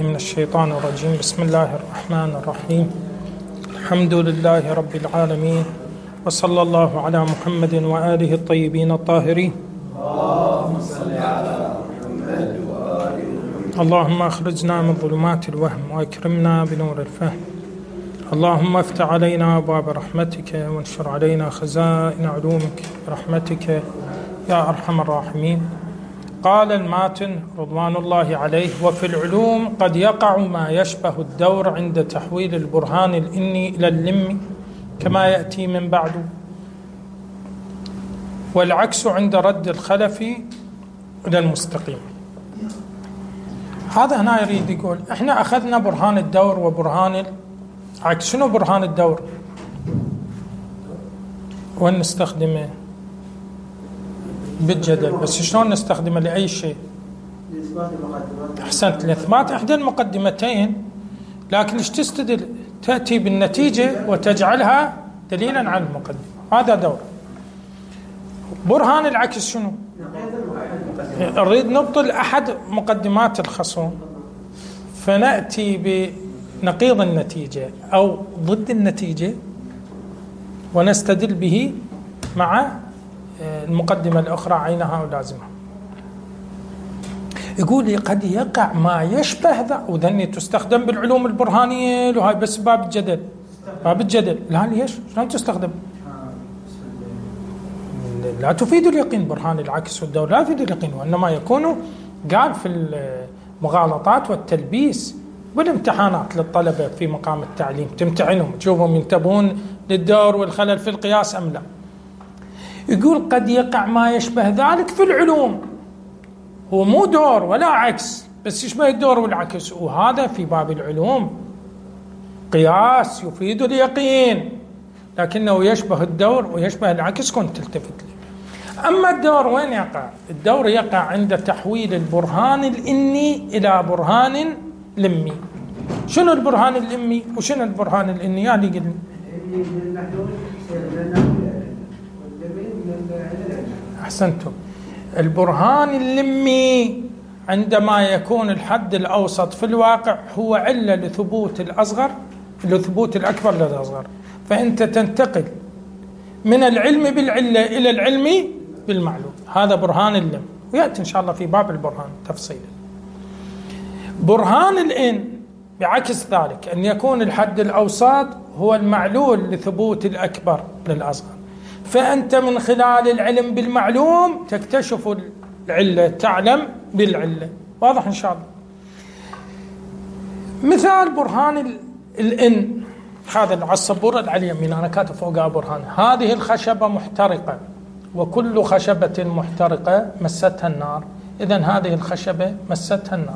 بالله من الشيطان الرجيم. بسم الله الرحمن الرحيم. الحمد لله رب العالمين، وصلى الله على محمد وآله الطيبين الطاهرين. اللهم صل على محمد وآل محمد. اللهم أخرجنا من ظلمات الوهم وأكرمنا بنور الفهم. اللهم افتح علينا أبواب رحمتك وانشر علينا خزائن علومك برحمتك يا أرحم الراحمين. قال الماتن رضوان الله عليه: وفي العلوم قد يقع ما يشبه الدور عند تحويل البرهان الإني إلى اللم كما يأتي من بعد، والعكس عند رد الخلف إلى المستقيم. هذا هنا يريد يقول احنا أخذنا برهان الدور وبرهان العكس. شنو برهان الدور؟ وين نستخدمه؟ بالجدل. بس شلون نستخدمه لأي شيء؟ أحسنت، لإثبات إحدى المقدمتين. لكن إيش تستدل؟ تأتي بالنتيجة وتجعلها دليلا على المقدمة. هذا دور. برهان العكس شنو؟ نريد نبطل أحد مقدمات الخصوم فنأتي بنقيض النتيجة أو ضد النتيجة ونستدل به مع المقدمة الأخرى عينها ولازمها. يقول لي قد يقع ما يشبه ذا، وذني تستخدم بالعلوم البرهانية وهاي بس باب الجدل. باب الجدل لا، ليش؟ شلون تستخدم؟ لا تفيد اليقين. برهان العكس والدور لا يفيد اليقين، وإنما يكون قال في المغالطات والتلبيس والامتحانات للطلبة في مقام التعليم، تمتحنهم تشوفهم ينتبهون للدور والخلل في القياس أم لا. يقول قد يقع ما يشبه ذلك في العلوم، هو مو دور ولا عكس بس يشبه الدور والعكس، وهذا في باب العلوم قياس يفيد اليقين لكنه يشبه الدور ويشبه العكس، كنت تلتفت له. أما الدور وين يقع؟ الدور يقع عند تحويل البرهان الإني إلى برهان لمي. شنو البرهان اللمي وشنو البرهان الإني؟ يعني قلنا أحسنتم. البرهان اللمي عندما يكون الحد الأوسط في الواقع هو علة لثبوت الأصغر، لثبوت الأكبر للأصغر، فأنت تنتقل من العلم بالعلة إلى العلم بالمعلوم. هذا برهان اللم، ويأتي إن شاء الله في باب البرهان تفصيلا. برهان الإن بعكس ذلك، أن يكون الحد الأوسط هو المعلول لثبوت الأكبر للأصغر، فأنت من خلال العلم بالمعلوم تكتشف العلة، تعلم بالعلة. واضح إن شاء الله. مثال برهان الإن، هذا على السبورة اللي على اليمين أنا كاتب فوقها برهان: هذه الخشبة محترقة وكل خشبة محترقة مستها النار. إذن هذه الخشبة مستها النار،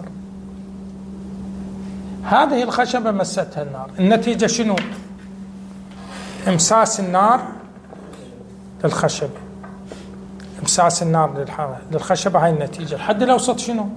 هذه الخشبة مستها النار. النتيجة شنو؟ امساس النار للخشبة، امساس النار للخشبة، هاي النتيجة. الحد الأوسط شنو؟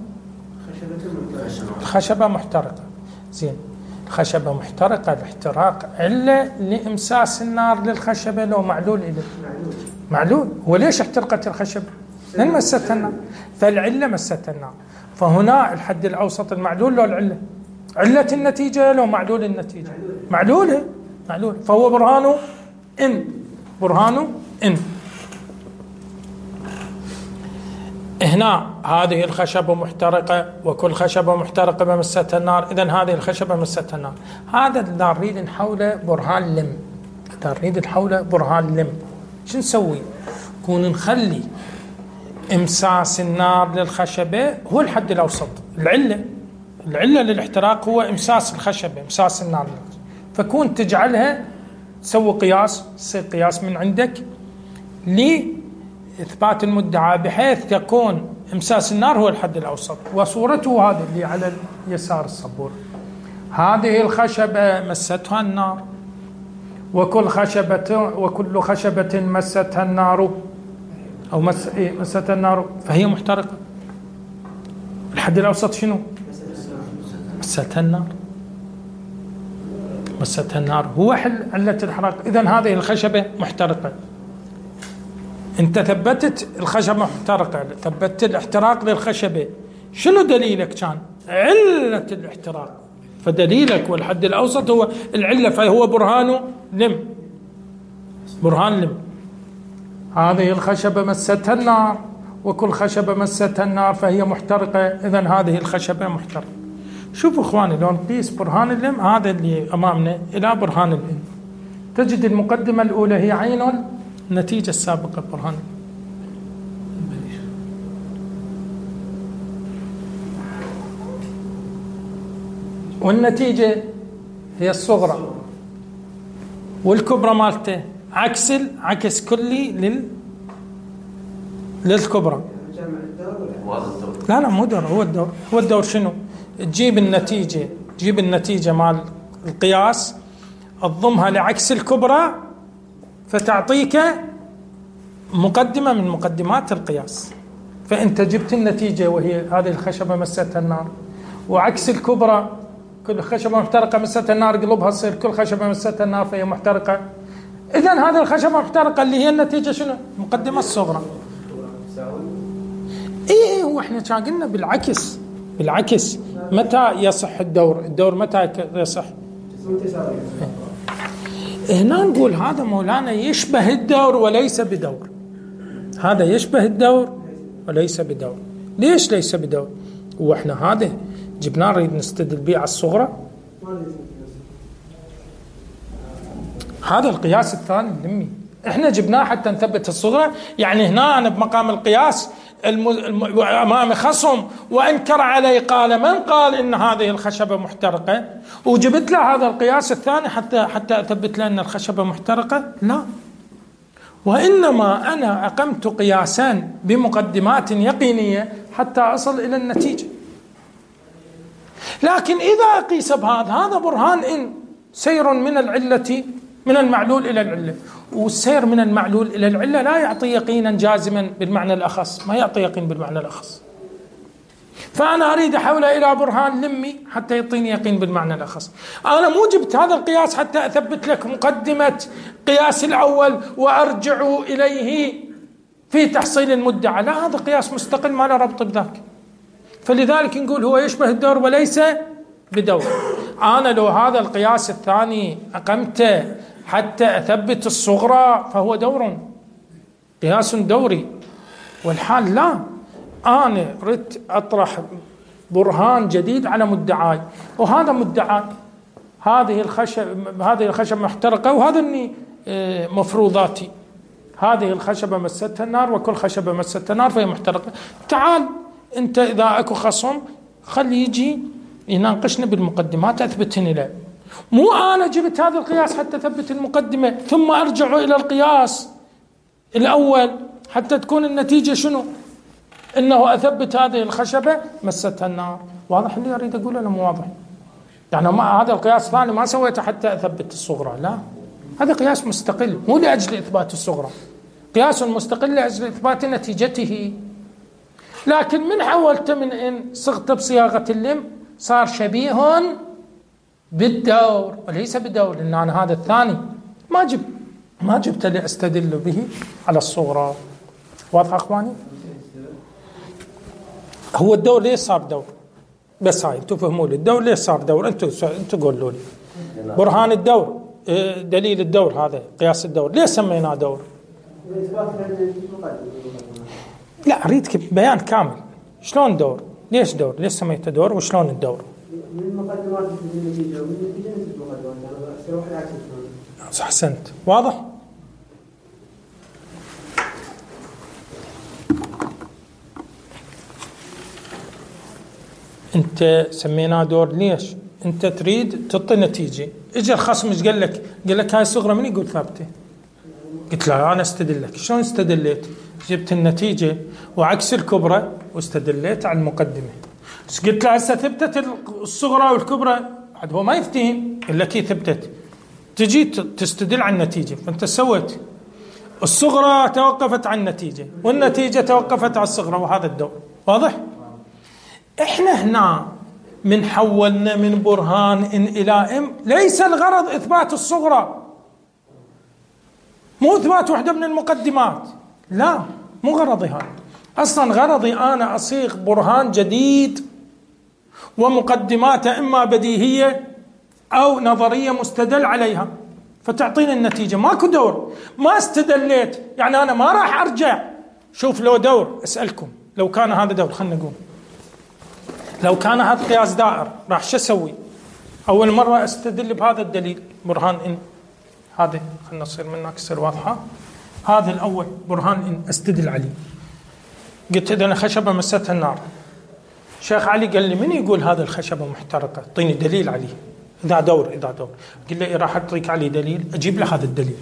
الخشبة محترقة. زين، الخشبة محترقة، الاحتراق علة لإمساس النار للخشبة لو معلول إليه؟ معلول. وليش احترقت الخشبة؟ لأن مستها النار، فالعلة مستها النار. فهنا الحد الأوسط المعلول لو العلة؟ علة النتيجة لو معلول النتيجة؟ معلولة، معلول. فهو برهانه إن، برهانه إن. هنا هذه الخشبة محترقة وكل خشبة محترقة بمستها النار، إذن هذه الخشبة مستها النار. هذا اللي نريد نحوله برهان لم، نريد نحوله برهان لم. شو نسوي؟ نكون نخلي إمساس النار للخشبة هو الحد الأوسط، العلة للاحتراق هو إمساس الخشبة، إمساس النار، فكون تجعلها تسوي قياس، يصير قياس من عندك لإثبات المدعى بحيث يكون إمساس النار هو الحد الأوسط. وصورته هذه اللي على اليسار السبورة: هذه الخشبة مستها النار وكل خشبة مستها النار أو مستها النار فهي محترقة. الحد الأوسط شنو؟ مستها النار، مستها النار هو علة الحرق. إذن هذه الخشبة محترقة. أنت ثبتت الخشبة محترقة، ثبتت الاحتراق للخشبة، شنو دليلك؟ كان علة الاحتراق، فدليلك والحد الأوسط هو العلة، فهو برهان لم، برهان لم. هذه الخشبة مستها النار، وكل خشبة مستها النار فهي محترقة، إذن هذه الخشبة محترقة. شوفوا إخواني لو نقيس برهان اللم هذا اللي أمامنا إلى برهان اللم، تجد المقدمة الأولى هي عين النتيجة السابقة برهان، والنتيجة هي الصغرى، والكبرى مالته عكس كلي للكبرى. لا مو دور، هو الدور شنو؟ تجيب النتيجة مال القياس، تضمها لعكس الكبرى فتعطيك مقدمة من مقدمات القياس. فأنت جبت النتيجة وهي هذه الخشبة مستها النار، وعكس الكبرى كل خشبة محترقة مستها النار قلبها تصير كل خشبة مستها النار فهي محترقة. إذن هذه الخشبة محترقة اللي هي النتيجة شنو؟ المقدمة الصغرى. إيه هو إحنا كان قلنا بالعكس متى يصح الدور متى يصح؟ هنا نقول هذا مولانا يشبه الدور وليس بدور، هذا يشبه الدور وليس بدور. ليش ليس بدور؟ وإحنا هذا جبناه نريد نستدل به على الصغرى، هذا القياس الثاني اللمي احنا جبناه حتى نثبت الصغرى. يعني هنا أنا بمقام القياس أمام خصم وأنكر علي، قال من قال إن هذه الخشبة محترقة، وجبت له هذا القياس الثاني حتى أثبت له أن الخشبة محترقة؟ لا، وإنما أنا أقمت قياسان بمقدمات يقينية حتى أصل إلى النتيجة. لكن إذا أقيس هذا برهان إن سير من العلة من المعلول إلى العلة، والسير من المعلول إلى العلة لا يعطي يقينا جازما بالمعنى الأخص، ما يعطي يقين بالمعنى الأخص. فأنا أريد أحوله إلى برهان لمي حتى يعطيني يقين بالمعنى الأخص. أنا مو جبت هذا القياس حتى أثبت لك مقدمة قياس الأول وأرجع إليه في تحصيل المدعى، لا، هذا قياس مستقل ما له ربط بذاك. فلذلك نقول هو يشبه الدور وليس بدور. أنا لو هذا القياس الثاني أقمته حتى أثبت الصغرى فهو دور، قياس دوري، والحال لا، أنا ردت أطرح برهان جديد على مدعاي، وهذا مدعاي هذه الخشب محترقة، وهذا مفروضاتي، هذه الخشبة مستها النار وكل خشبة مستها النار فهي محترقة. تعال أنت إذا أكو خصم خلي يجي يناقشنا بالمقدمات أثبتهن له، مو أنا جبت هذا القياس حتى أثبت المقدمة ثم أرجع إلى القياس الأول حتى تكون النتيجة شنو؟ إنه أثبت هذه الخشبة مستها النار. واضح اللي أريد أقوله ولا مو واضح؟ يعني هذا القياس الثاني ما سويته حتى أثبت الصغرى، لا، هذا قياس مستقل مو لأجل إثبات الصغرى، قياس مستقل لأجل إثبات نتيجته. لكن من حولت من إن صغت بصياغة اللم صار شبيه بالدور وليس بالدور، لأن أنا هذا الثاني ما جبت لأستدل به على الصغرى. واضح أخواني؟ هو الدور ليش صار دور؟ بس هاي انتوا فهموا لي الدور ليش صار دور، انتوا قولوا لي برهان الدور، دليل الدور، هذا قياس الدور ليش سميناه دور؟ لا، أريدك بيان كامل. شلون دور؟ ليش دور؟ ليش سميته دور؟ وشلون الدور؟ من مقدمات النتيجة ومن النتيجة نسبة مقدمات، أنا واحد عكس. أحسنت، واضح؟ أنت سميناه دور ليش؟ أنت تريد تعطي نتيجة، إجا الخصم إيش قال لك؟ قال لك هاي الصغرى من يقول ثابتة؟ قلت له أنا استدلك. شلون استدليت؟ جبت النتيجة وعكس الكبرى واستدليت على المقدمة. قلت له هسه ثبتت الصغرى والكبرى، عاد هو ما يفتهم، قال لك ثبتت، تجي تستدل على النتيجة. فأنت سويت الصغرى توقفت عن النتيجة والنتيجة توقفت على الصغرى، وهذا الدور. واضح؟ احنا هنا من حولنا من برهان إن إلى إم، ليس الغرض إثبات الصغرى، مو إثبات واحدة من المقدمات، لا، مو غرضي هذا. أصلا غرضي أنا أصيغ برهان جديد ومقدماته إما بديهية أو نظرية مستدل عليها فتعطيني النتيجة. ماكو دور، ما استدليت، يعني أنا ما راح أرجع. شوف لو دور، أسألكم لو كان هذا دور، خلنا نقول لو كان هذا قياس دائر راح شو أسوي؟ أول مرة أستدل بهذا الدليل برهان إن، هذا خلنا نصير منك تصير واضحة. هذا الأول برهان إن أستدل عليه. قلت إذا أنا خشبة مستها النار، شيخ علي قال لي من يقول هذا الخشبة محترقة؟ اعطيني دليل عليه. إذا دور قل لي راح أعطيك عليه دليل، أجيب له هذا الدليل.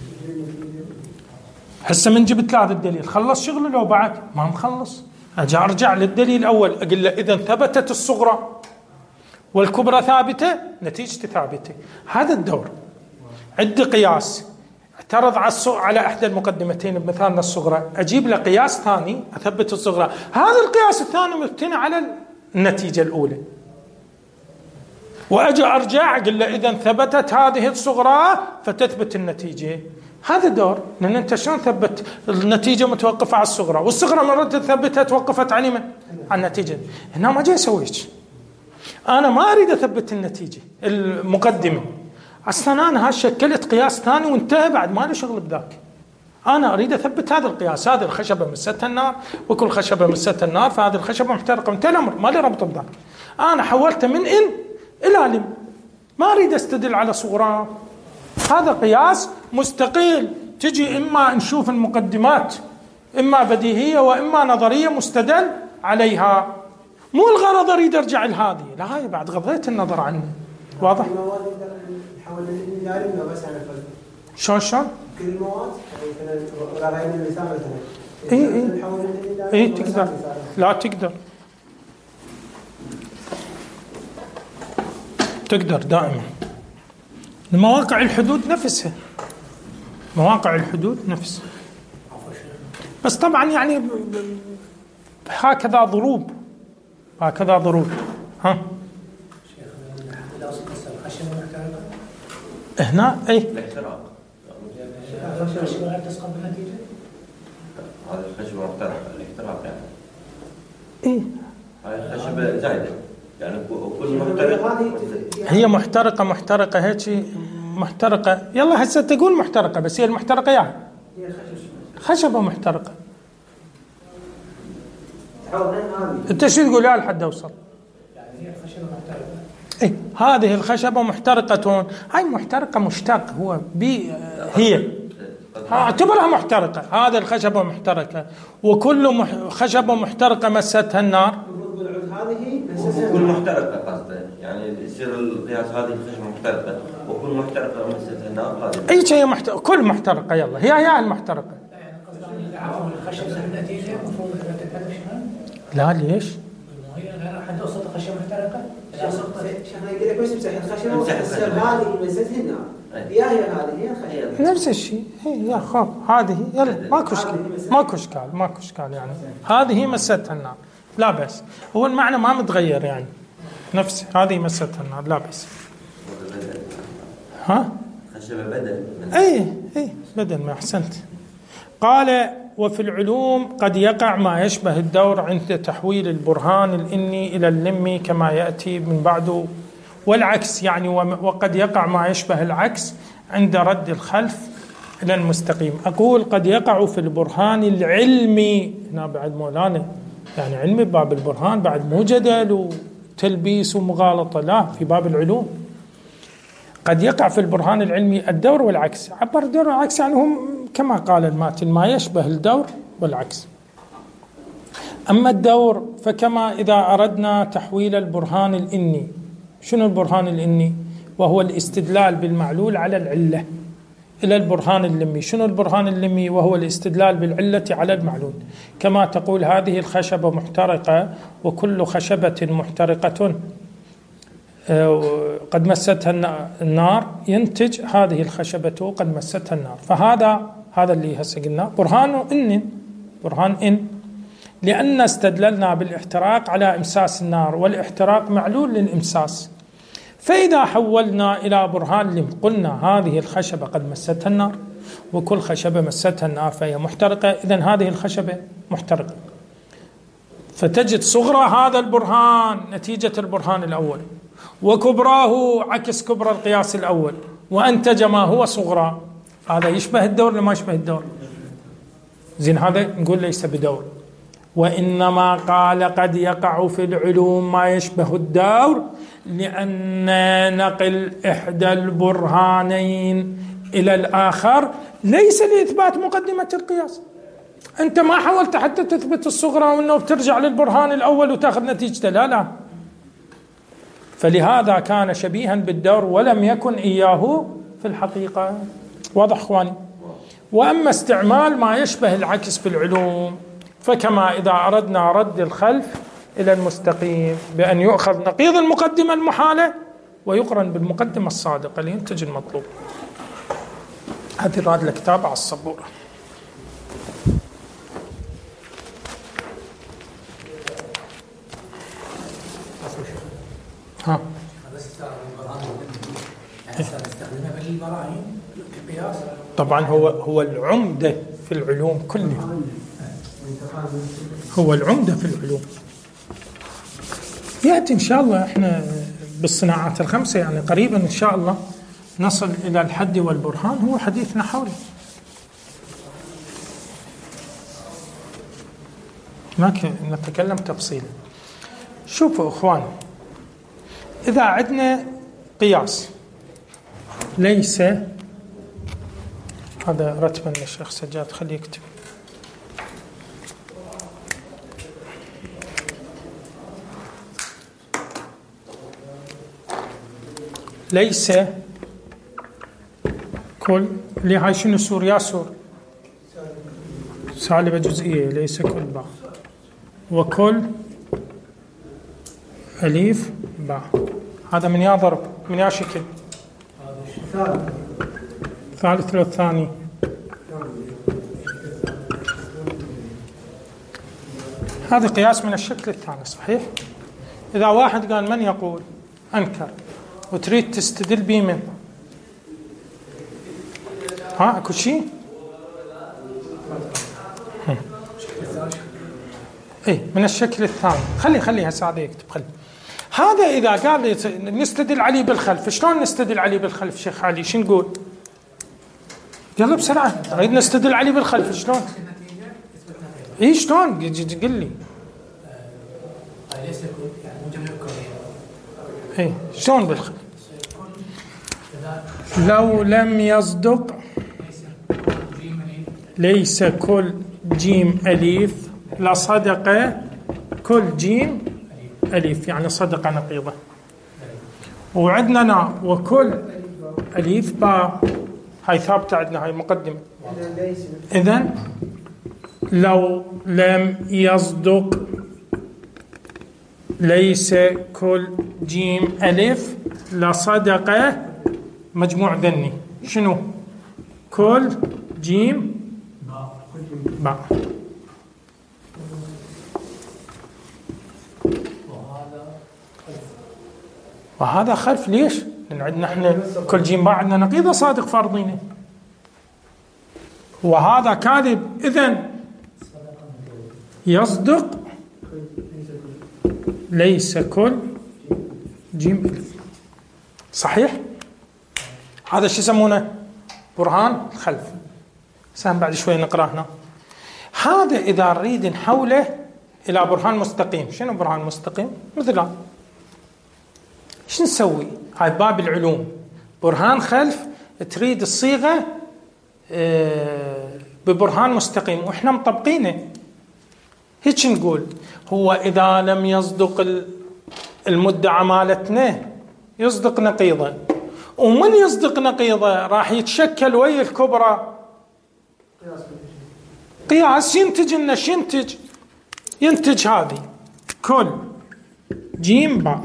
هسه من جبت له هذا الدليل خلص شغله، لو بعد ما مخلص أرجع للدليل الأول أقول له إذا ثبتت الصغرى والكبرى ثابتة نتيجة ثابتة. هذا الدور. عندي قياس اعترض على إحدى المقدمتين بمثالنا الصغرى، أجيب له قياس ثاني أثبت الصغرى. هذا القياس الثاني مبتني على النتيجة الأولى، وأجي أرجع أقول له إذا ثبتت هذه الصغرى فتثبت النتيجة. هذا دور، لأن أنت شلون ثبت النتيجة متوقفة على الصغرى، والصغرى مرة ثبتها توقفت على من؟ على النتيجة. هنا ما جاي أسويش، أنا ما أريد أثبت النتيجة المقدمة، أصلا أنا شكلت قياس ثاني وانتهى، بعد ما لي شغل بذاك. أنا أريد أثبت هذا القياس، هذه الخشبة مستها النار وكل خشبة مستها النار فهذه الخشبة محترقة، وانتهى الأمر، ما لي ربط بذاك. أنا حولته من إن إلى لم، ما أريد أستدل على صغرى. هذا قياس مستقيل، تجي إما نشوف المقدمات إما بديهية وإما نظرية مستدل عليها. مو الغرض أريد أرجع لهذه، لا هاي بعد غضيت النظر عنه. واضح؟ شلون كل المواد ولا غير المثال مثلا اي تقدر، لا تقدر دائما. مواقع الحدود نفسها، مواقع الحدود نفسها، بس طبعا يعني هكذا ضروب ها هنا اي الاحتراق. الخشبة غير تسقط بالنتيجة. هذه الخشبة محترقة، الاحتراق يعني. ايه هاي الخشبة زايدة يعني كل محترق. هي محترقة هيك محترقة. يلا هسه تقول محترقة، بس هي المحترقة يعني خشبة محترقة. انت شو تقول يا لحد اوصل؟ يعني هي الخشبة محترقة. إيه هذه الخشبة محترقة. هاي محترقة مشتق هو هي اعتبرها محترقة. هذه الخشبة محترقة وكل خشبة محترقة مستها النار. كل محترقة قصده يعني يصير القياس هذه الخشبة محترقة وكل محترقة مستها النار. هذه أي شيء كل محترقة. يلا هي المحترقة. يعني قصده الخشبة النتيجة المفروض أن تتهدف شنو؟ لا ليش؟ هي غير حد وسط الخشبة محترقة. شنو يقول لك بس امسح الخشبة وتصير هذه مستها النار. هي هذه هي الخشبة نفس الشيء. هي يا خاف هذه يلا ماكو اشكال يعني هذه مستها النار لا بأس. هو المعنى ما متغير يعني نفس هذه مستها النار لا بأس. ها خشبة بدل. اي بدل ما احسنت. قال وفي العلوم قد يقع ما يشبه الدور عند تحويل البرهان الإني إلى اللمي كما يأتي من بعده، والعكس يعني وقد يقع ما يشبه العكس عند رد الخلف إلى المستقيم. أقول قد يقع في البرهان العلمي، هنا بعد مولانا يعني علمي باب البرهان بعد مو جدل وتلبيس ومغالطة، لا في باب العلوم. قد يقع في البرهان العلمي الدور والعكس. عبر الدور والعكس يعني هم كما قال الماتن ما يشبه الدور والعكس. أما الدور فكما إذا أردنا تحويل البرهان الإني. شنو البرهان الإني؟ وهو الاستدلال بالمعلول على العلة إلى البرهان اللمي. شنو البرهان اللمي؟ وهو الاستدلال بالعلة على المعلول. كما تقول هذه الخشبة محترقة وكل خشبة محترقة قد مستها النار ينتج هذه الخشبة قد مستها النار. فهذا اللي هسه قلنا برهان إن لأن استدللنا بالاحتراق على إمساس النار، والاحتراق معلول للإمساس. فإذا حولنا إلى برهان لم قلنا هذه الخشبة قد مستها النار وكل خشبة مستها النار فهي محترقة، إذن هذه الخشبة محترقة. فتجد صغرى هذا البرهان نتيجة البرهان الأول، وكبراه عكس كبرى القياس الأول، وأنتج ما هو صغرى. هذا يشبه الدور ولا ما يشبه الدور؟ زين، هذا نقول ليس بدور. وإنما قال قد يقع في العلوم ما يشبه الدور، لأن نقل إحدى البرهانين إلى الآخر ليس لإثبات مقدمة القياس. أنت ما حاولت حتى تثبت الصغرى وأنه بترجع للبرهان الأول وتأخذ نتيجته، لا. فلهذا كان شبيها بالدور ولم يكن إياه في الحقيقة. واضح إخواني؟ وأما استعمال ما يشبه العكس في العلوم فكما إذا أردنا رد الخلف إلى المستقيم بأن يؤخذ نقيض المقدمة المحالة ويقرن بالمقدمة الصادقة لينتج المطلوب. هذه راد الكتاب على السبورة. ها طبعا هو العمدة في العلوم كلها، هو العمدة في العلوم. يأتي إن شاء الله إحنا بالصناعات الخمسة يعني قريبا إن شاء الله نصل إلى الحد والبرهان، هو حديثنا حوله. ما نتكلم تفصيلا. شوفوا إخوان، إذا عندنا قياس ليس، هذا رتبا للشيخ سجاد خليه يكتب، ليس كل اللي هاي شنو سور يا سور سالبة جزئية، ليس كل باء وكل أليف باء. هذا من يا ضرب من يا شكل؟ ثالث لو الثاني؟ هذا قياس من الشكل الثاني صحيح. إذا واحد قال من يقول أنكر وتريد تستدل بيه من اكو شيء اي من الشكل الثاني. خلي هسه هذا يكتب. خلي هذا إذا قال نستدل عليه بالخلف، شلون نستدل عليه بالخلف شيخ علي؟ شو نقول؟ يلا بسرعة، نريد نستدل عليه بالخلف شلون؟ اي شلون؟ قل لي. اي شلون بالخلف؟ لو لم يصدق ليس كل جيم أليف لصدق كل جيم أليف، يعني صدق نقيضة. وعندنا وكل أليف باء، هاي ثابتة عندنا، هاي مقدمة. إذن لو لم يصدق ليس كل جيم ألف لصدق مجموع ذني شنو؟ كل جيم باء. وهذا خلف. ليش؟ لأن عندنا احنا كل جيم باء عندنا نقيضة صادق فرضينه، وهذا كاذب. إذن يصدق ليس كل جيم ألف. صحيح؟ هذا شو يسمونه؟ برهان الخلف. سهم بعد شوي نقرأ هنا. هذا إذا نريد نحوله إلى برهان مستقيم. شنو برهان مستقيم؟ مثلا شو نسوي؟ هاي باب العلوم، برهان خلف تريد الصيغة ببرهان مستقيم وإحنا مطبقينه. هيك نقول هو إذا لم يصدق المدعى مالتنا يصدق نقيضة، ومن يصدق نقيضة راح يتشكل ويا الكبرى قياس ينتج لنا ينتج هذه كل جيم باء.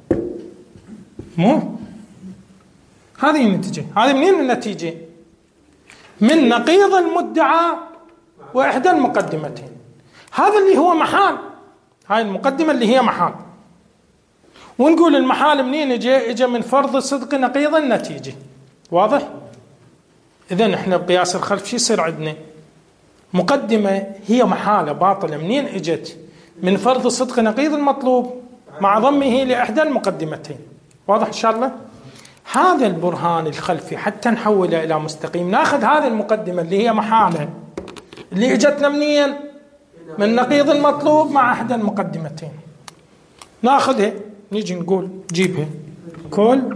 مو هذه النتيجة. هذه منين النتيجة؟ من نقيض المدعى وإحدى المقدمتين. هذا اللي هو محال، هاي المقدمة اللي هي محال. ونقول المحال منين اجى من فرض صدق نقيض النتيجة. واضح؟ إذن احنا بقياس الخلف شو يصير عندنا؟ مقدمة هي محالة باطلة، منين اجت؟ من فرض صدق نقيض المطلوب مع ضمه لإحدى المقدمتين. واضح إن شاء الله؟ هذا البرهان الخلفي حتى نحوله إلى مستقيم ناخذ هذه المقدمة اللي هي محالة اللي اجتنا منين؟ من نقيض المطلوب مع إحدى المقدمتين. ناخذها نيجي نقول جيبها كل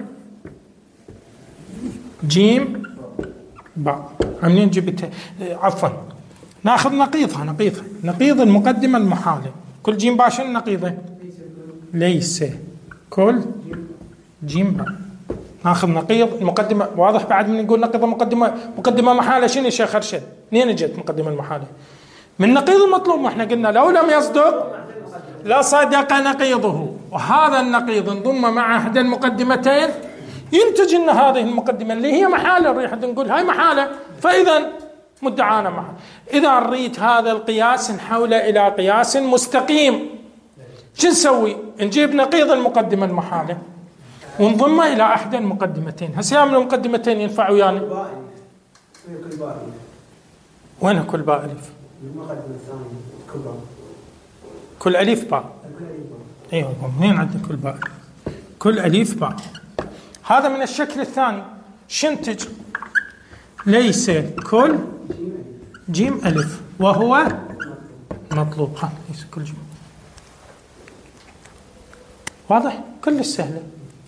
جيم باء. منين جبتها؟ عفوا ناخذ نقيضها نقيض المقدمة المحالة. كل جيم باء شنو نقيضه؟ ليس كل جيم باء. ناخذ نقيض المقدمة. واضح بعد من نقول نقيض مقدمة محالة شنو يا شيخ أرشد؟ منين اجت مقدمة المحالة؟ من نقيض المطلوب. ما احنا قلنا لو لم يصدق لصدق نقيضه، وهذا النقيض انضم مع احدى المقدمتين ينتج ان هذه المقدمة اللي هي محالة نريد نقول هاي محالة، فإذا مدعانا معها. إذا نريد هذا القياس نحوله إلى قياس مستقيم شو نسوي؟ نجيب نقيض المقدمة المحالة ونضمه إلى أحدى المقدمتين. هسه من المقدمتين ينفع ويانا؟ وين كل باء ألف؟ المقدمة الثانية كل باء. كل ألف باء. أيوة منين عندنا كل باء؟ كل ألف باء. هذا من الشكل الثاني شنتج؟ ليس كل جيم ألف وهو مطلوب. ليس كل جيم. واضح؟ كل السهلة.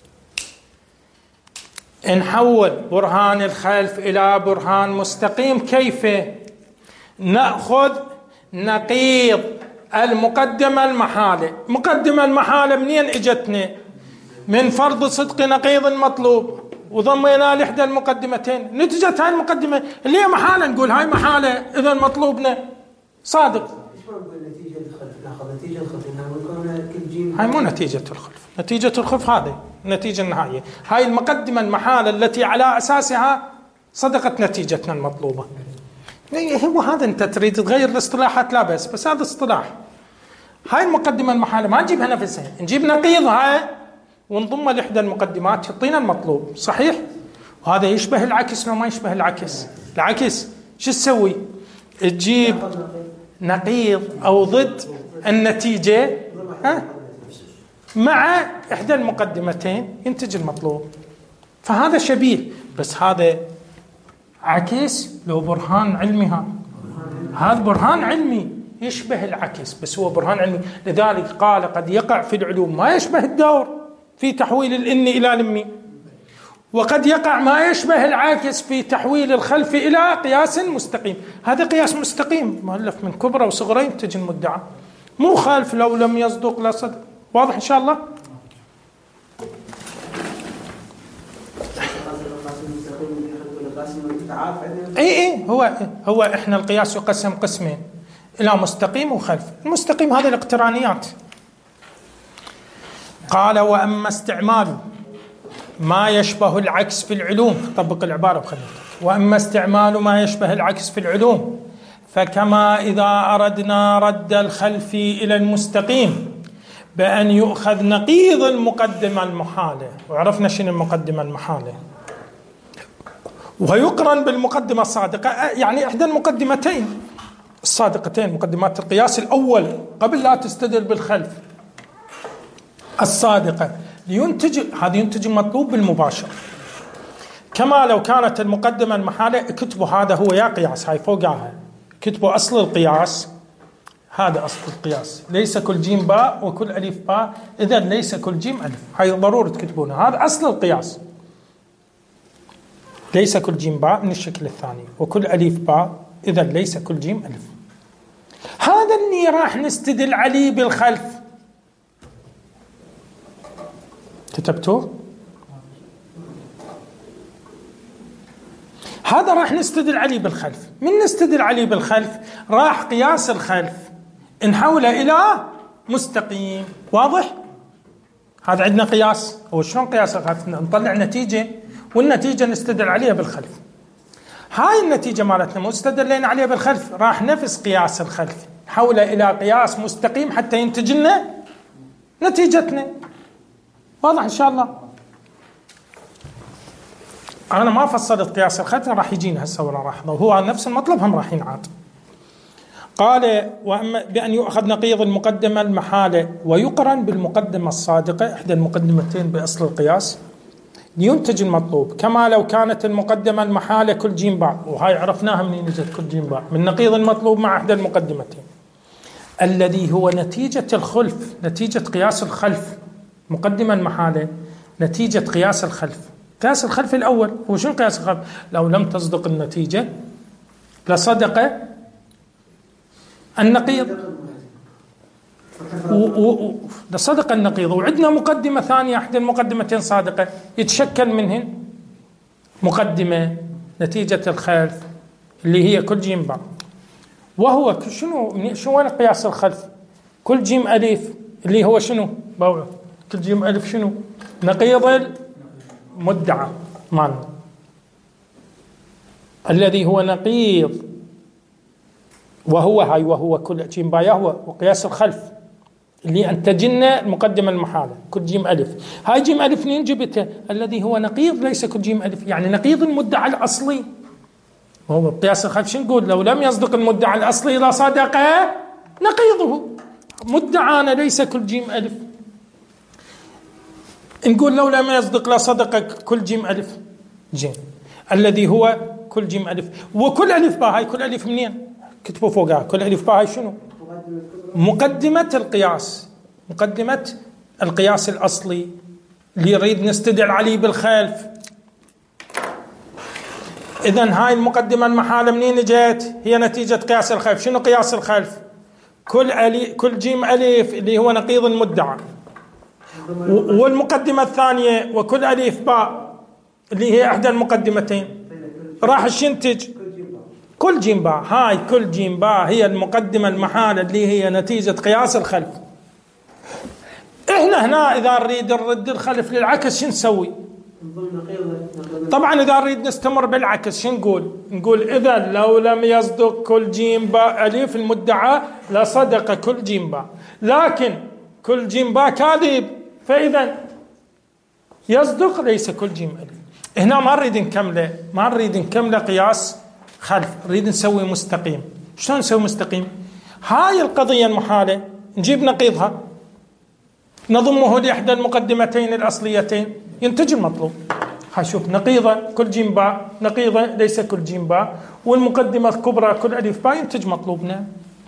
نحول برهان الخلف إلى برهان مستقيم. كيف؟ نأخذ نقيض المقدمة المحالة. مقدمة المحالة منين اجتنا؟ من فرض صدق نقيض المطلوب وضمينا لإحدى المقدمتين. نتجت هاي المقدمة اللي هي محالة نقول هاي محالة، إذا مطلوبنا صادق. هاي مو نتيجة الخلف. نتيجة الخلف هذه النتيجة النهائية. هاي المقدمة المحالة التي على أساسها صدقت نتيجتنا المطلوبة. هو هذا أنت تريد تغير الاصطلاحات لا بس هذا اصطلاح. هاي المقدمة المحالة ما نجيبها نفسها، نجيب نقيضها ونضم لإحدى المقدمات يعطينا المطلوب. صحيح؟ وهذا يشبه العكس لو ما يشبه العكس. العكس شو تسوي؟ تجيب نقيض أو ضد النتيجة مع إحدى المقدمتين ينتج المطلوب. فهذا شبيه، بس هذا عكس لو برهان علمي. هذا برهان علمي يشبه العكس بس هو برهان علمي. لذلك قال قد يقع في العلوم ما يشبه الدور في تحويل الإن إلى لمي، وقد يقع ما يشبه العاكس في تحويل الخلف إلى قياس مستقيم. هذا قياس مستقيم مؤلف من كبرى وصغرى ينتج المدعى، مو خلف لو لم يصدق لا صدق. واضح إن شاء الله؟ اي هو احنا القياس يقسم قسمين الى مستقيم وخلف. المستقيم هذه الاقترانيات. قال واما استعمال ما يشبه العكس في العلوم، طبق العباره بخليك. واما استعمال ما يشبه العكس في العلوم فكما اذا اردنا رد الخلف الى المستقيم بان يؤخذ نقيض المقدمه المحاله، وعرفنا شنو المقدمه المحاله، ويقرن بالمقدمة الصادقة، يعني إحدى المقدمتين الصادقتين مقدمات القياس الأول قبل لا تستدل بالخلف الصادقة لينتج هذا ينتج المطلوب بالمباشر. كما لو كانت المقدمة المحالة، كتبوا هذا هو يا قياس، هاي فوقها كتبوا أصل القياس. هذا أصل القياس، ليس كل جيم باء وكل ألف باء، إذا ليس كل جيم ألف. هاي ضروري تكتبونها، هذا أصل القياس. ليس كل جيم باء من الشكل الثاني وكل ألف باء، إذا ليس كل جيم ألف. هذا اللي راح نستدل عليه بالخلف. كتبتوه؟ هذا راح نستدل عليه بالخلف. من نستدل عليه بالخلف راح قياس الخلف نحوله إلى مستقيم. واضح؟ هذا عندنا قياس. هو شلون قياس الخلف؟ نطلع نتيجة والنتيجة نستدل عليها بالخلف. هاي النتيجة مالتنا مستدلين عليها بالخلف، راح نفس قياس الخلف نحوله إلى قياس مستقيم حتى ينتج لنا نتيجتنا. واضح إن شاء الله؟ أنا ما فصلت قياس الخلف، راح يجينا هسه ولا راح، هو نفس المطلب هم راح ينعاد. قال وأما بأن يؤخذ نقيض المقدمة المحالة ويقرن بالمقدمة الصادقة إحدى المقدمتين بأصل القياس لينتج المطلوب، كما لو كانت المقدمة المحالة كل جيم باء، وهاي عرفناها منين نجت كل جيم باء، من نقيض المطلوب مع إحدى المقدمتين الذي هو نتيجة الخلف، نتيجة قياس الخلف. مقدمة المحالة نتيجة قياس الخلف. قياس الخلف الأول هو شو قياس الخلف؟ لو لم تصدق النتيجة لصدق النقيض، صدق النقيض. وعندنا مقدمة ثانية إحدى المقدمتين صادقة، يتشكل منهن مقدمة نتيجة الخلف اللي هي كل جيم باء، وهو شنو وين قياس الخلف؟ كل جيم ألف اللي هو شنو؟ كل جيم ألف شنو؟ نقيض المدعى مالنا الذي هو نقيض، وهو كل جيم باء هو وقياس الخلف اللي أنتجنا المقدمة المحالة كل جيم ألف. هاي جيم ألف منين جبته؟ الذي هو نقيض ليس كل جيم ألف، يعني نقيض المدعى الأصلي. وهو قياس الخلف شو نقول؟ لو لم يصدق المدعى الأصلي لصدق نقيضه. مدعانا ليس كل جيم ألف، نقول لو لم يصدق لصدق كل جيم ألف جيم الذي هو كل جيم ألف. وكل ألف باء، هاي كل ألف منين؟ كتبوا فوقها كل ألف باء، هاي شنو؟ مقدمة القياس، مقدمة القياس الأصلي اللي يريد نستدل عليه بالخلف. إذن هاي المقدمة المحالة منين جت؟ هي نتيجة قياس الخلف. شنو قياس الخلف؟ كل جيم ألف اللي هو نقيض المدعى، والمقدمة الثانية وكل ألف باء اللي هي إحدى المقدمتين راح ينتج كل جيم باء. هاي كل جيم باء هي المقدمة المحالة اللي هي نتيجة قياس الخلف. إحنا هنا إذا نريد نرد الخلف للعكس شو نسوي؟ طبعا إذا نريد نستمر بالعكس شو نقول؟ نقول إذا لو لم يصدق كل جيم باء ألف المدعى لصدق كل جيم باء، لكن كل جيم باء كاذب، فإذا يصدق ليس كل جيم ألف. هنا ما نريد نكمله قياس خلف، نريد نسوي مستقيم. شلون نسوي مستقيم؟ هاي القضية المحالة نجيب نقيضها نضمه لإحدى المقدمتين الأصليتين ينتج المطلوب. هاي شوف نقيضة كل جيم باء، نقيضة ليس كل جيم باء، والمقدمة الكبرى كل ألف باء ينتج مطلوبنا.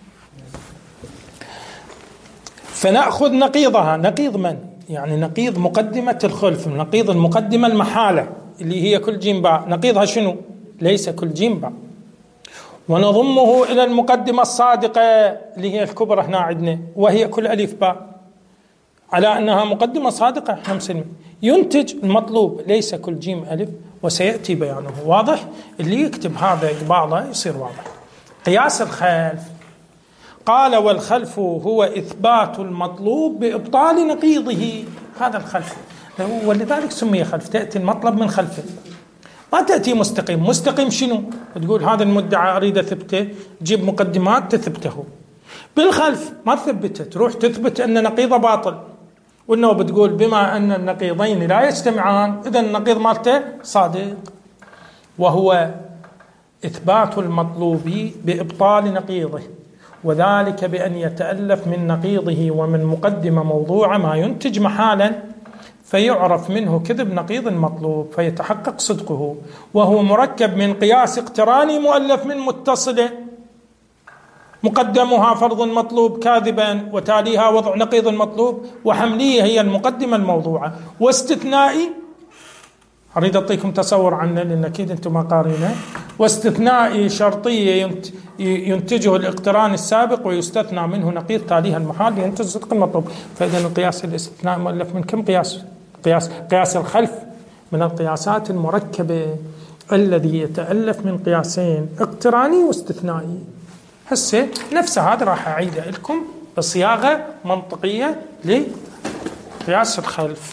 فنأخذ نقيضها. نقيض من؟ يعني نقيض مقدمة الخلف، نقيض المقدمة المحالة اللي هي كل جيم باء، نقيضها شنو؟ ليس كل جيم باء. ونضمه إلى المقدمة الصادقة اللي هي الكبرى هنا عندنا وهي كل ألف باء، على أنها مقدمة صادقة احنا مسلمين، ينتج المطلوب ليس كل جيم ألف، وسيأتي بيانه. واضح؟ اللي يكتب هذا قباله يصير واضح. قياس الخلف قال والخلف هو إثبات المطلوب بإبطال نقيضه. هذا الخلف، ولذلك سمي خلف، تأتي المطلب من خلفه، ما تأتي مستقيم. مستقيم شنو؟ تقول هذا المدعى أريد أثبته، جيب مقدمات تثبته. بالخلف ما تثبته، تروح تثبت أن نقيضه باطل، وأنه بتقول بما أن النقيضين لا يجتمعان إذا النقيض مالته صادق، وهو إثبات المطلوب بإبطال نقيضه، وذلك بأن يتألف من نقيضه ومن مقدمة موضوعة ما ينتج محالا فيعرف منه كذب نقيض المطلوب فيتحقق صدقه، وهو مركب من قياس اقتراني مؤلف من متصلة مقدمها فرض المطلوب كاذبا وتاليها وضع نقيض المطلوب، وحملية هي المقدمة الموضوعة، واستثنائي أريد أعطيكم تصور عنه لأن أكيد أنتم ما قارينه. واستثنائي شرطية ينتجه الاقتران السابق ويستثنى منه نقيض تاليها المحال لينتج صدق المطلوب. فإذا القياس الاستثناء مؤلف من كم قياس؟ قياس الخلف من القياسات المركبة الذي يتألف من قياسين اقتراني واستثنائي. هسه نفس هذا راح أعيده لكم بصياغة منطقية لقياس الخلف.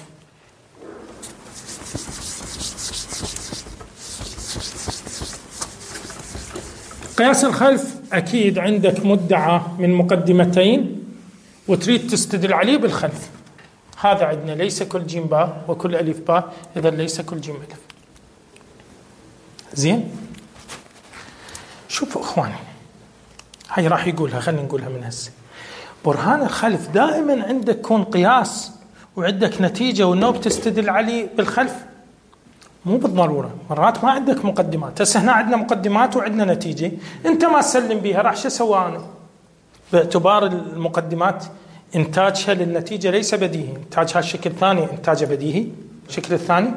قياس الخلف أكيد عندك مدعى من مقدمتين وتريد تستدل عليه بالخلف. هذا عندنا ليس كل جيم باء وكل ألف باء، إذا ليس كل جيم ألف. زين، شوفوا إخواني، هاي راح يقولها، خلينا نقولها من هسه. برهان الخلف دائما عندك يكون قياس وعندك نتيجة والنوب تستدل عليه بالخلف، مو بالضرورة. مرات ما عندك مقدمات، هسه هنا عندنا مقدمات وعندنا نتيجة، انت ما تسلم بيها، راح شو سوى أنا؟ باعتبار المقدمات إنتاجها للنتيجة ليس بديهي، إنتاجها الشكل الثاني إنتاجه بديهي، الشكل الثاني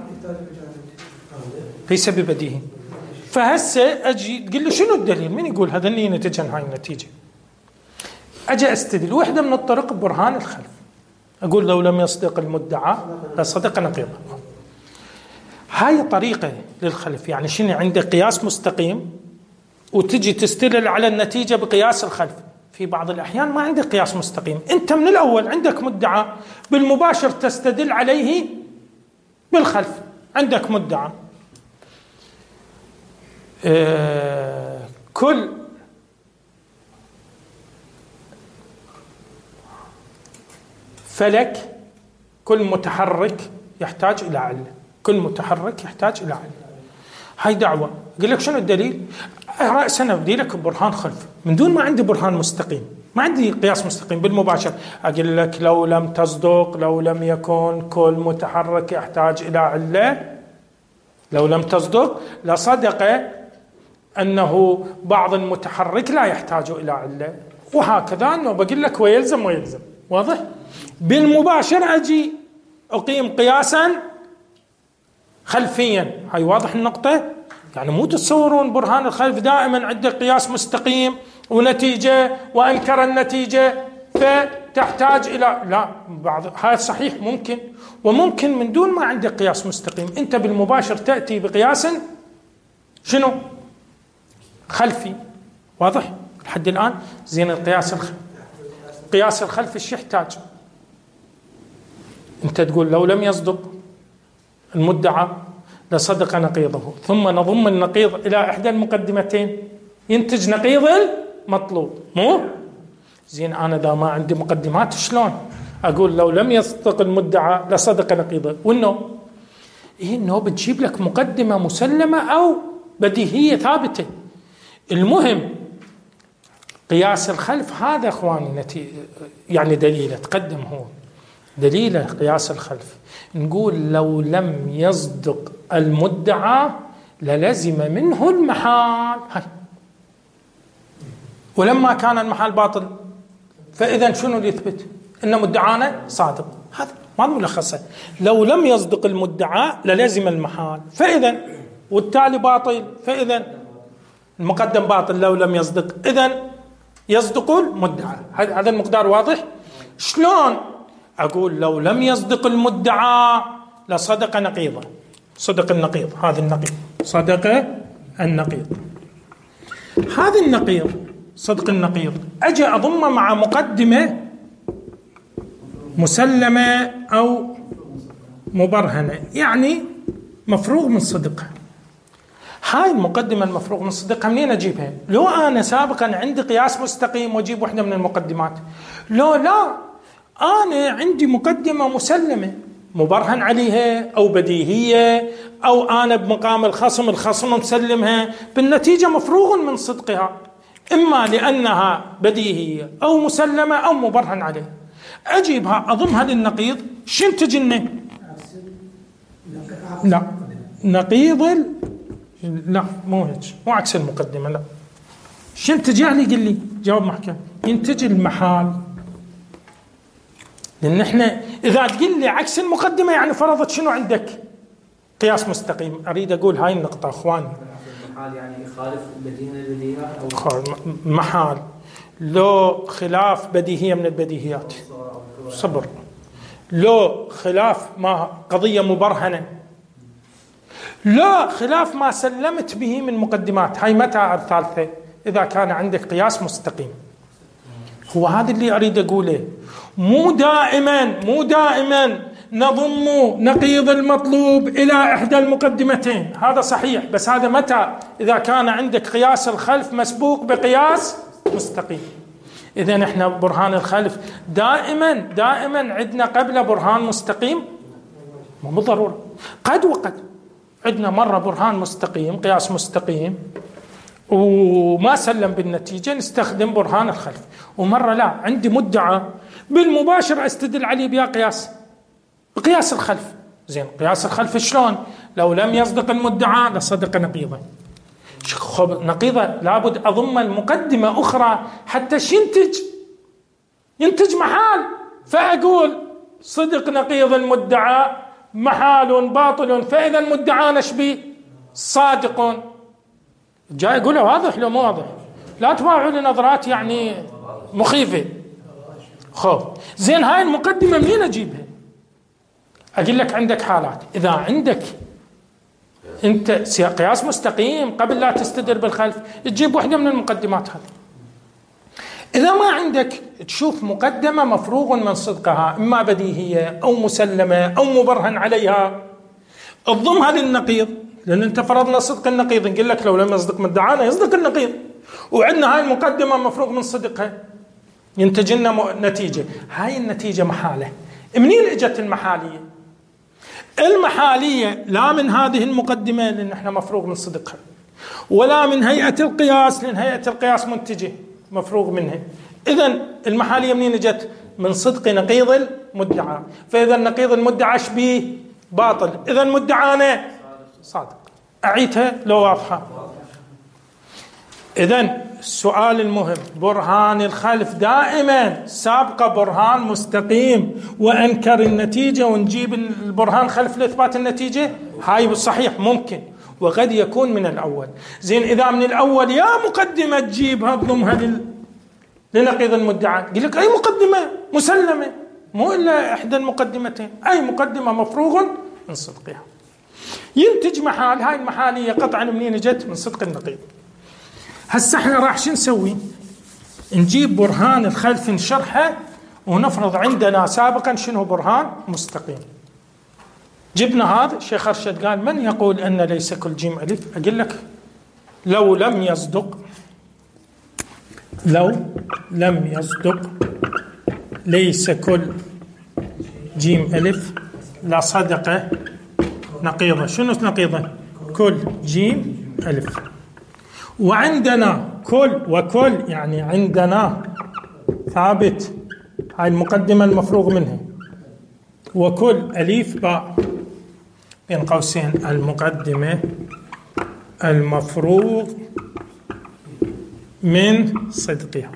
ليس ببديهي. فهسه أجي تقول له شنو الدليل؟ من يقول هذا اللي ينتج عن هاي النتيجة؟ أجي أستدل واحدة من الطرق برهان الخلف، أقول لو لم يصدق المدعى لصدق نقيضه. هاي طريقة للخلف، يعني شنو؟ عندك قياس مستقيم وتجي تستدل على النتيجة بقياس الخلف. في بعض الأحيان ما عندك قياس مستقيم، أنت من الأول عندك مدعى، بالمباشر تستدل عليه بالخلف. عندك مدعى كل فلك، كل متحرك يحتاج إلى علة، كل متحرك يحتاج إلى علة. هاي دعوة. أقول لك شنو الدليل؟ رأسا أبدي لك برهان خلف من دون ما عندي برهان مستقيم، ما عندي قياس مستقيم. بالمباشر أقول لك لو لم تصدق، لو لم يكن كل متحرك يحتاج إلى علة، لو لم تصدق لصدق أنه بعض المتحرك لا يحتاج إلى علة، وهكذا. أنه بقول لك ويلزم ويلزم. واضح؟ بالمباشر أجي أقيم قياسا خلفيا. هاي واضح النقطة؟ يعني مو تتصورون برهان الخلف دائما عندك قياس مستقيم ونتيجة وأنكر النتيجة فتحتاج إلى، لا، بعض هذا صحيح ممكن، وممكن من دون ما عندك قياس مستقيم أنت بالمباشر تأتي بقياس شنو؟ خلفي. واضح لحد الآن؟ زين. قياس الخلف ايش يحتاج؟ انت تقول لو لم يصدق المدعى لصدق نقيضه، ثم نضم النقيض الى احدى المقدمتين ينتج نقيض المطلوب، مو زين. انا اذا ما عندي مقدمات شلون اقول لو لم يصدق المدعى لصدق نقيضه؟ والنوب النوب بتجيب لك مقدمه مسلمه او بديهيه ثابته. المهم قياس الخلف هذا اخواني يعني دليله تقدم، هو دليله قياس الخلف. نقول لو لم يصدق المدعى للزم منه المحال. هاي. ولما كان المحال باطل فاذا شنو اللي يثبت؟ ان مدعانا صادق. هذا ما ملخصه. لو لم يصدق المدعى للزم المحال، فاذا والتالي باطل، فاذا المقدم باطل لو لم يصدق، اذا يصدق المدعى. هذا المقدار واضح؟ شلون أقول لو لم يصدق المدعى لصدق نقيضه؟ صدق النقيض، هذا النقيض صدق النقيض، هذا النقيض صدق النقيض. أجي أضمه مع مقدمة مسلمة أو مبرهنة، يعني مفروغ من صدقها. هاي المقدمة المفروغ من صدقها منين أجيبها؟ لو أنا سابقا عندي قياس مستقيم وأجيب واحدة من المقدمات، لو لا أنا عندي مقدمة مسلمة مبرهن عليها أو بديهية، أو أنا بمقام الخصم مسلمها، بالنتيجة مفروغ من صدقها، إما لأنها بديهية أو مسلمة أو مبرهن عليها. أجيبها أضمها للنقيض، شنتج لنا؟ لا، نقيض لا، مو هيك، مو عكس المقدمة. لا، شنتج يعني؟ قل لي جواب محكم. ينتج المحال. لأن احنا إذا تقول لي عكس المقدمة يعني فرضت شنو عندك؟ قياس مستقيم. أريد أقول هاي النقطة أخواني. محال يعني يخالف بديهية من البديهيات، أو محال لو خلاف بديهية من البديهيات. صبر. لو خلاف ما قضية مبرهنة، لا خلاف ما سلمت به من مقدمات. هاي متى الثالثة؟ إذا كان عندك قياس مستقيم. هو هذا اللي أريد أقوله. مو دائما نضم نقيض المطلوب إلى إحدى المقدمتين، هذا صحيح، بس هذا متى؟ إذا كان عندك قياس الخلف مسبوق بقياس مستقيم. إذن إحنا برهان الخلف دائما عندنا قبل برهان مستقيم، مو بالضرورة، قد وقد عندنا مرة برهان مستقيم قياس مستقيم وما سلم بالنتيجة نستخدم برهان الخلف. ومرة لا، عندي مدعى بالمباشر استدل عليه بها قياس الخلف. زين قياس الخلف شلون؟ لو لم يصدق المدعى لصدق نقيضه. نقيضه لابد أضم المقدمة أخرى حتى ينتج محال، فأقول صدق نقيض المدعى محال باطل، فإذا المدعى نشبه صادق. جاي أقوله واضح لو مو واضح؟ لا تباعوا لنظرات يعني مخيفة. زين هاي المقدمة منين أجيبها؟ أقول لك عندك حالات. إذا عندك أنت قياس مستقيم قبل لا تستدر بالخلف تجيب واحدة من المقدمات هذه. إذا ما عندك تشوف مقدمة مفروغ من صدقها، إما بديهية أو مسلمة أو مبرهن عليها، تضمها للنقيض. لأن أنت فرضنا صدق النقيض، نقول لك لو لم يصدق مدعانا يصدق النقيض، وعندنا هاي المقدمة مفروغ من صدقها، ينتج لنا نتيجة. هاي النتيجة محالة. منين اجت المحالية؟ المحالية لا من هذه المقدمة لأن احنا مفروغ من صدقها، ولا من هيئة القياس لأن هيئة القياس منتجة مفروغ منها. إذن المحالية منين اجت؟ من صدق نقيض المدعى. فإذا نقيض المدعى شبيه باطل، إذا مدعانا صادق. أعيدها لو واضحة. إذن السؤال المهم، برهان الخلف دائما سابقة برهان مستقيم وأنكر النتيجة، ونجيب البرهان خلف لإثبات النتيجة. هاي صحيح ممكن، وقد يكون من الأول. زين إذا من الأول يا مقدمة تجيبها تضمها لنقيض المدعى، قل لك أي مقدمة مسلمة، مو إلا إحدى المقدمتين، أي مقدمة مفروغ من صدقها، ينتج محال. هاي المحالية قطعا منين جت؟ من صدق النقيض. هسه احنا راح شو نسوي؟ نجيب برهان الخلف نشرحه، ونفرض عندنا سابقا شنو برهان مستقيم. جبنا هذا الشيخ أرشد قال من يقول أن ليس كل جيم ألف؟ أقول لك لو لم يصدق ليس كل جيم ألف لصدق نقيضة. شنو نقيضة؟ كل جيم ألف. وعندنا كل وكل، يعني عندنا ثابت، هاي المقدمة المفروغ منها، وكل أليف باء بين قوسين المقدمة المفروغ من صدقها.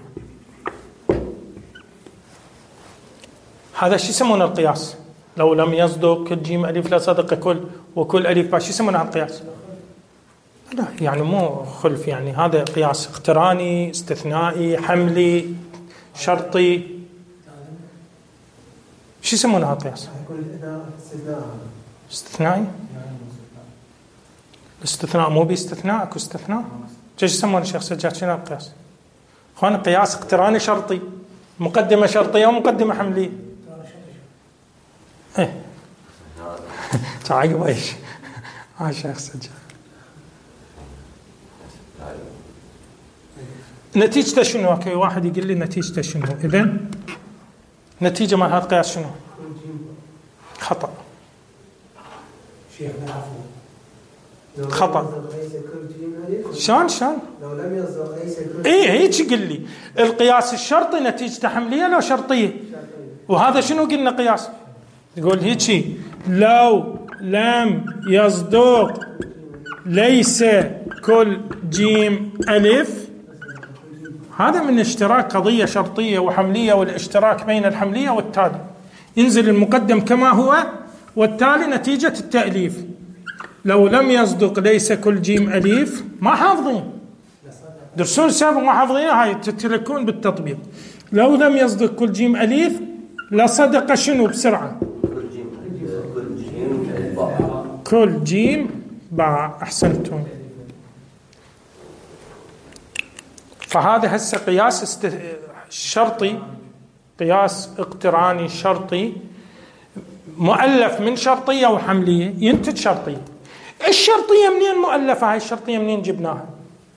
هذا شو يسمونه القياس؟ لو لم يصدق كل جيم أليف لصدق كل، وكل أليف باء، شو يسمونه القياس؟ لا يعني مو خلف، يعني هذا قياس اقتراني استثنائي حملي شرطي. شو يسمونه هذا القياس؟ استثنائي. الاستثناء مو باستثناء، اكو استثناء. ايش يسمونه شيخ سجاد؟ شنو القياس؟ اخوان قياس اقتراني شرطي، مقدمه شرطيه ومقدمه حمليه. ايه تعقب ايش؟ شيخ سجاد نتيجته شنو؟ اوكي واحد يقول لي نتيجته شنو؟ اذن نتيجه مال هذا القياس شنو؟ خطأ. خطأ. شلون؟ لو لم يصدق ليس كل. ايه هيك قل لي القياس الشرطي نتيجته حمليه لو شرطيه؟ وهذا شنو قلنا قياس؟ تقول هيك لو لم يصدق ليس كل جيم ألف. هذا من اشتراك قضية شرطية وحملية، والاشتراك بين الحملية والتالي ينزل المقدم كما هو، والتالي نتيجة التأليف. لو لم يصدق ليس كل جيم أليف، ما حافظين درسون سابق ما حافظين، هاي تتركون بالتطبيق. لو لم يصدق كل جيم أليف لصدق شنو بسرعة؟ كل جيم باء. أحسنتم. فهذا هسه قياس شرطي، قياس اقتراني شرطي مؤلف من شرطية وحملية ينتج شرطية. الشرطية منين مؤلفة؟ هاي الشرطية منين جبناها؟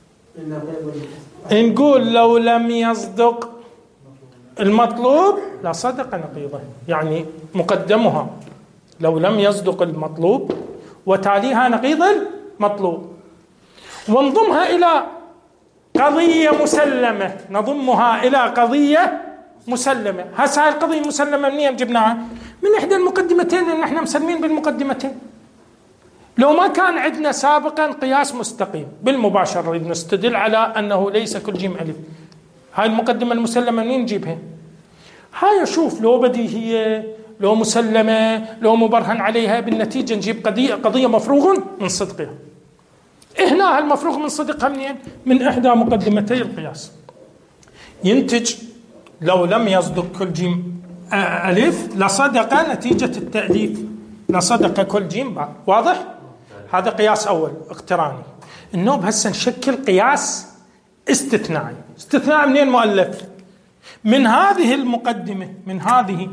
نقول لو لم يصدق المطلوب لصدق نقيضه، يعني مقدمها لو لم يصدق المطلوب وتاليها نقيض المطلوب، ونضمها إلى قضية مسلمة نضمها إلى قضية مسلمة. هسه هاي القضية مسلمة منين جبناها؟ من إحدى المقدمتين، لأن إحنا مسلمين بالمقدمتين. لو ما كان عندنا سابقا قياس مستقيم بالمباشر نريد نستدل على أنه ليس كل جيم ألف، هاي المقدمة المسلمة منين نجيبها؟ هاي شوف لو بديهية لو مسلمة لو مبرهن عليها، بالنتيجة نجيب قضية مفروغ من صدقها. هنا المفروغ من صدقها منين؟ من إحدى مقدمتي القياس. ينتج لو لم يصدق كل جيم ألف لصدق نتيجة التأليف، لصدق كل جيم باء. واضح؟ هذا قياس أول اقتراني. النوب هسه نشكل قياس استثنائي. استثناء منين مؤلف؟ من هذه المقدمة، من هذه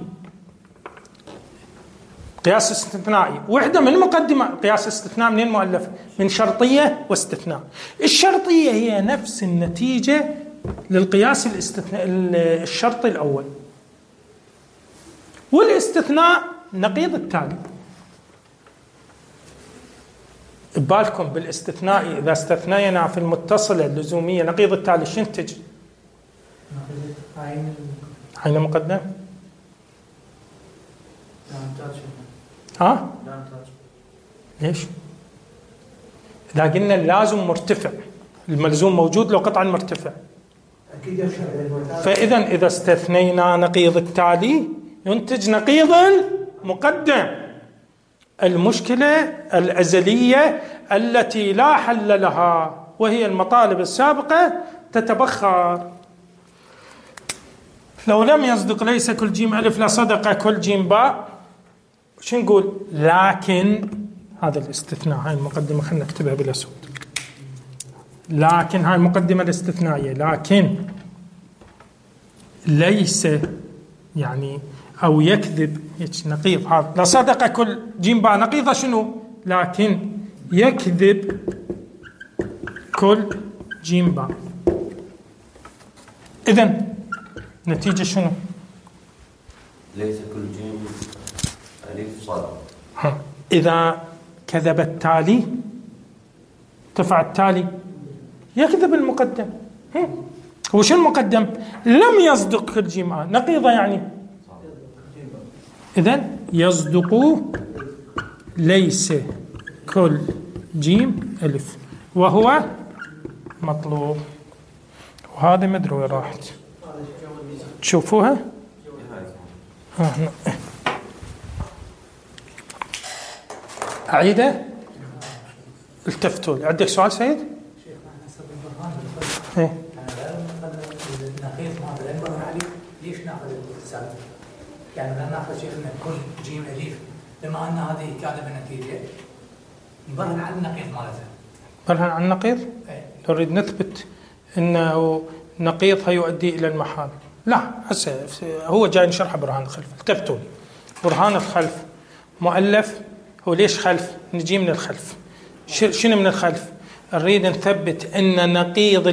قياس استثنائي. وحدة من مقدمة قياس استثناء منين مؤلف؟ من شرطية واستثناء. الشرطية هي نفس النتيجة للقياس الشرطي الأول، والاستثناء نقيض التالي. بالكم بالاستثناء إذا استثنينا في المتصلة اللزومية نقيض التالي شو ينتج؟ عين مقدم. ها؟ ليش؟ إذا قلنا اللازم مرتفع، الملزوم موجود لو قطعا مرتفع، فإذا إذا استثنينا نقيض التالي ينتج نقيض المقدم. المشكلة الأزلية التي لا حل لها وهي المطالب السابقة تتبخر. لو لم يصدق ليس كل جيم ألف لصدق كل جيم باء. شو نقول؟ لكن هذا الاستثناء، هاي المقدمة خلنا نكتبها بالأسود. لكن هاي المقدمة الاستثنائية، لكن ليس يعني أو يكذب نقيض هذا لصدق كل جيم باء. نقيضة شنو؟ لكن يكذب كل جيم باء. إذن نتيجة شنو؟ ليس كل جيم ألف صادق. إذا كذب التالي ارتفع التالي يكذب المقدم. هو شو المقدم؟ لم يصدق كل جيم آ. نقيضة يعني إذن يصدق ليس كل جيم ألف، وهو مطلوب. وهذا مدري وين راحت، تشوفوها؟ أعيده؟ التفتوا لي. عندك سؤال سيد؟ ايه ليش ناخذ الاتصال؟ يعني لا ناخذ شيخنا كل جيم أليف بما أن هذه كاتبة النتيجة نبرهن على النقيض مالتها. برهن على النقيض؟ لو نريد نثبت أنه نقيضها يؤدي إلى المحال. لا هسه هو جاي نشرح برهان الخلف. التفتوا لي. برهان الخلف مؤلف. هو ليش خلف؟ نجي من الخلف. شنو من الخلف؟ نريد نثبت أن نقيض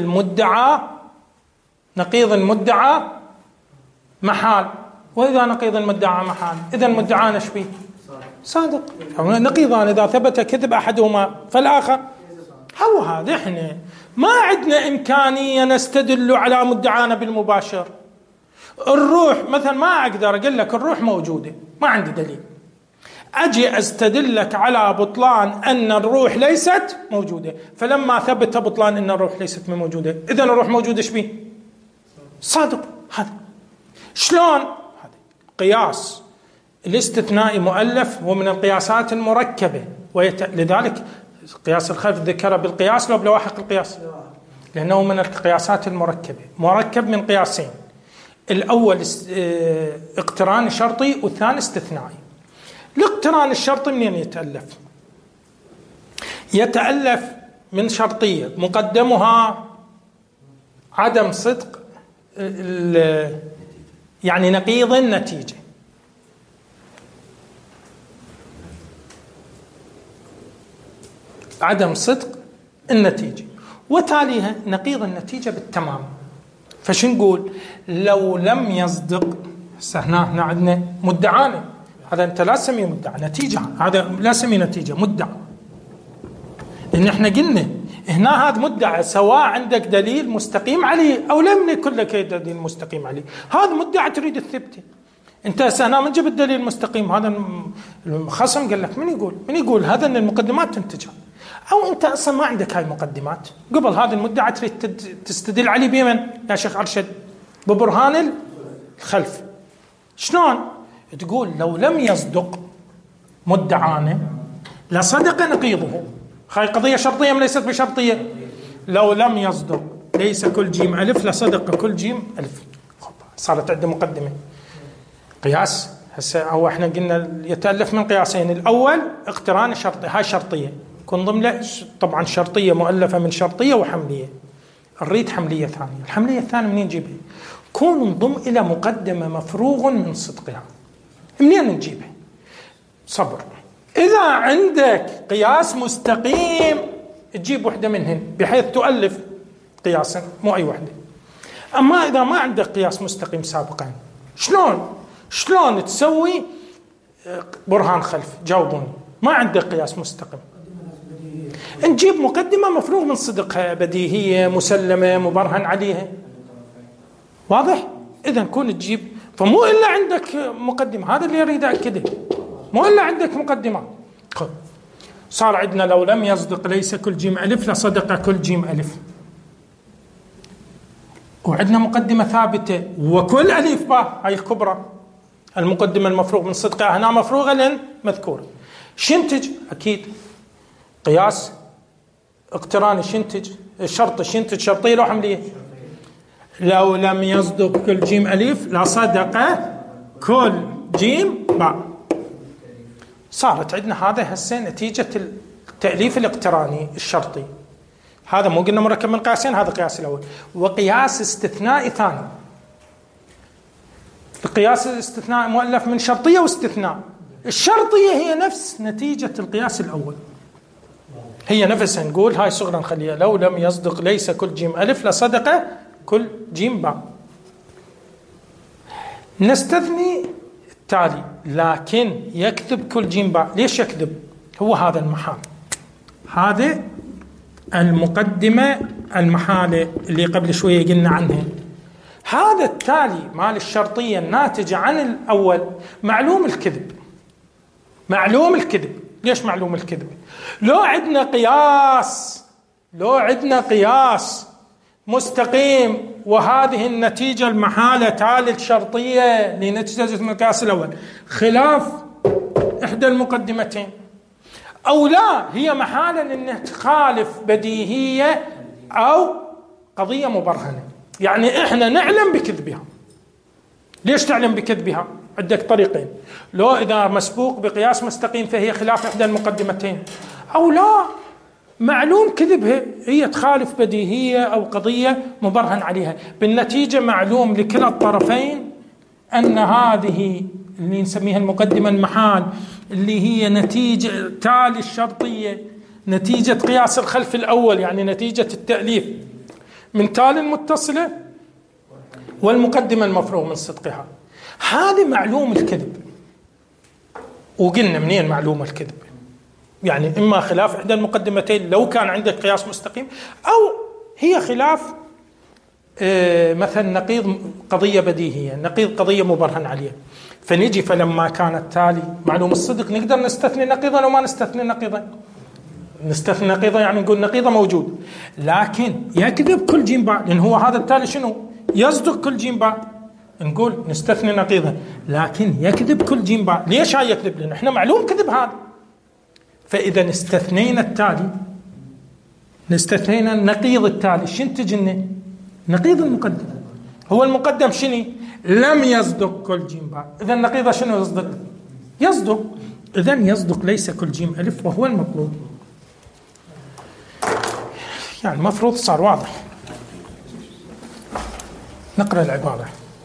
المدعى محال. وإذا نقيض المدعى محال إذا المدعى نشبيه صادق. نقيضان إذا ثبت كذب أحدهما فالآخر. هو هذا إحنا ما عندنا إمكانية نستدل على مدعانا بالمباشر. الروح مثلا ما أقدر أقول لك الروح موجودة، ما عندي دليل. أجي أستدلك على بطلان أن الروح ليست موجودة، فلما ثبت بطلان أن الروح ليست موجودة إذن الروح موجودة شبيه صادق. هذا شلون؟ هذا قياس الاستثنائي مؤلف ومن القياسات المركبة، لذلك قياس الخلف ذكر بالقياس لو بلواحق القياس، لأنه من القياسات المركبة، مركب من قياسين، الأول اقتران شرطي والثاني استثنائي. الاقتران الشرطي منين يتألف؟ يتألف من شرطية مقدمها عدم صدق يعني نقيض النتيجة. عدم صدق النتيجة وتاليها نقيض النتيجة بالتمام. فش نقول؟ لو لم يصدق هنا عندنا مدعانا، هذا أنت لا تسميه مدعى، نتيجة، هذا لا تسميه نتيجة، مدعى. لأن احنا قلنا هنا هذا مدعى، سواء عندك دليل مستقيم عليه أو لم يكن لك دليل مستقيم عليه، هذا مدعى تريد تثبته. أنت هنا من جبت الدليل المستقيم، هذا الخصم قال لك من يقول هذا أن المقدمات تنتجها، أو أنت أصلا ما عندك هاي المقدمات قبل هذا المدعى تريد تستدل عليه بمن يا شيخ أرشد؟ ببرهان الخلف. شلون؟ تقول لو لم يصدق مدعانا لصدق نقيضه. هاي قضية شرطية ليست بشرطية. لو لم يصدق ليس كل جيم ألف لصدق كل جيم ألف. صارت عندنا مقدمة قياس. هسه أو إحنا قلنا يتألف من قياسين، الأول اقتران شرطي، هاي شرطية كن ضمن طبعا شرطية مؤلفة من شرطية وحملية. نريد حملية ثانية. الحملية الثانية منين نجيبها؟ كون انضم إلى مقدمة مفروغ من صدقها. منين نجيبها؟ صبر. إذا عندك قياس مستقيم تجيب وحدة منهن بحيث تؤلف قياسا، مو أي وحدة. أما إذا ما عندك قياس مستقيم سابقا شلون تسوي برهان خلف؟ جاوبوني. ما عندك قياس مستقيم، نجيب مقدمة مفروغ من صدقها، بديهية مسلمة مبرهن عليها. واضح؟ إذا كون تجيب، فمو إلا عندك مقدمة، هذا اللي يريد أكده، مو إلا عندك مقدمة. صار عندنا لو لم يصدق ليس كل جيم ألف لصدق كل جيم ألف، وعندنا مقدمة ثابتة وكل ألف باء، هاي الكبرى المقدمة المفروغ من صدقها، هنا مفروغة لأن مذكورة. شنتج؟ أكيد قياس اقتراني. شنتج الشرط، شنتج شرطية لو حملية. لو لم يصدق كل جيم ألف لصدق كل جيم باء. صارت عندنا هذا هسه نتيجة التأليف الاقتراني الشرطي. هذا مو قلنا مركب من قياسين، هذا قياس الأول. وقياس استثناء ثاني، القياس الاستثناء مؤلف من شرطية واستثناء. الشرطية هي نفس نتيجة القياس الأول، هي نفسها. نقول هاي صغرى نخليها لو لم يصدق ليس كل جيم ألف لصدق كل جيم باء. نستثني التالي لكن يكذب كل جيم باء. ليش يكذب؟ هو هذا المحال، هذه المقدمة المحالة اللي قبل شوية قلنا عنها. هذا التالي مال الشرطية الناتجة عن الأول معلوم الكذب. معلوم الكذب. ليش معلوم الكذب؟ لو عندنا قياس مستقيم وهذه النتيجة المحالة تالي الشرطية لنتيجة من القياس الأول خلاف إحدى المقدمتين، أو لا هي محالة لأنها تخالف بديهية أو قضية مبرهنة، يعني إحنا نعلم بكذبها. ليش تعلم بكذبها؟ عندك طريقين: لو إذا مسبوق بقياس مستقيم فهي خلاف إحدى المقدمتين، أو لا معلوم كذبها، هي تخالف بديهية أو قضية مبرهن عليها. بالنتيجة معلوم لكلا الطرفين أن هذه اللي نسميها المقدمة المحال اللي هي نتيجة تالي الشرطية، نتيجة قياس الخلف الأول، يعني نتيجة التأليف من تالي المتصلة والمقدمة المفروغ من صدقها، هذه معلوم الكذب. وقلنا منين معلوم الكذب؟ يعني إما خلاف إحدى المقدمتين لو كان عندك قياس مستقيم، أو هي خلاف مثلا نقيض قضية بديهية، نقيض قضية مبرهن عليها. فنجي فلما كان التالي معلوم الصدق نقدر نستثني نقيضا، وما نستثني نقيضا. نستثني نقيضا يعني نقول نقيضا موجود، لكن يكذب كل جيم باء، لأن هو هذا التالي شنو؟ يصدق كل جيم باء. نقول نستثني نقيضا لكن يكذب كل جيم باء. ليش هاي يكذب؟ لأن احنا معلوم كذب هذا. فإذا استثنينا التالي، نستثنينا نقيض التالي، شنتج لنا؟ نقيض المقدم. هو المقدم شنو؟ لم يصدق كل جيم باء. إذا النقيض شنو يصدق؟ يصدق. إذا يصدق ليس كل جيم ألف وهو المطلوب. يعني المفروض صار واضح. نقرأ العبارة.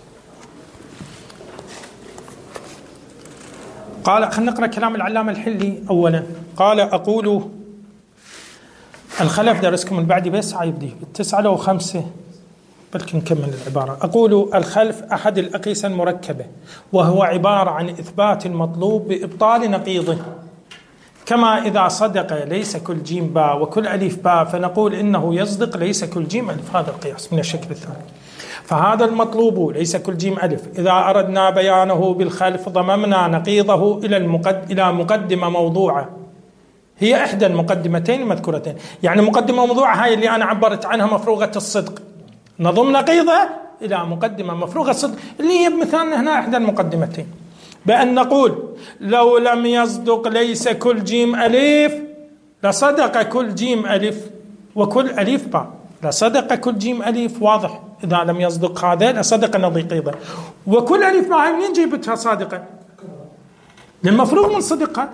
قال، خلينا نقرأ كلام العلامة الحلي أولا. قال: أقول الخلف، درسكم من بعدي بس عيبدي 9 لو 5 بلكن نكمل العبارة. أقول الخلف أحد الأقيسة المركبة، وهو عبارة عن إثبات المطلوب بإبطال نقيضه. كما إذا صدق ليس كل جيم باء وكل ألف باء فنقول إنه يصدق ليس كل جيم ألف. هذا القياس من الشكل الثاني. فهذا المطلوب ليس كل جيم ألف إذا أردنا بيانه بالخلف ضممنا نقيضه إلى مقدمة موضوعة هي إحدى المقدمتين المذكورتين. يعني مقدمة موضوعة هاي اللي أنا عبرت عنها مفروغة الصدق، نضم نقيضة إلى مقدمة مفروغة الصدق اللي هي بمثالنا هنا إحدى المقدمتين، بأن نقول لو لم يصدق ليس كل جيم ألف لصدق كل جيم ألف وكل ألف باء. لصدق كل جيم ألف واضح، إذا لم يصدق هذا لصدق نقيضة، وكل ألف باء منين جيبتها صادقة؟ للمفروغ من صدقها.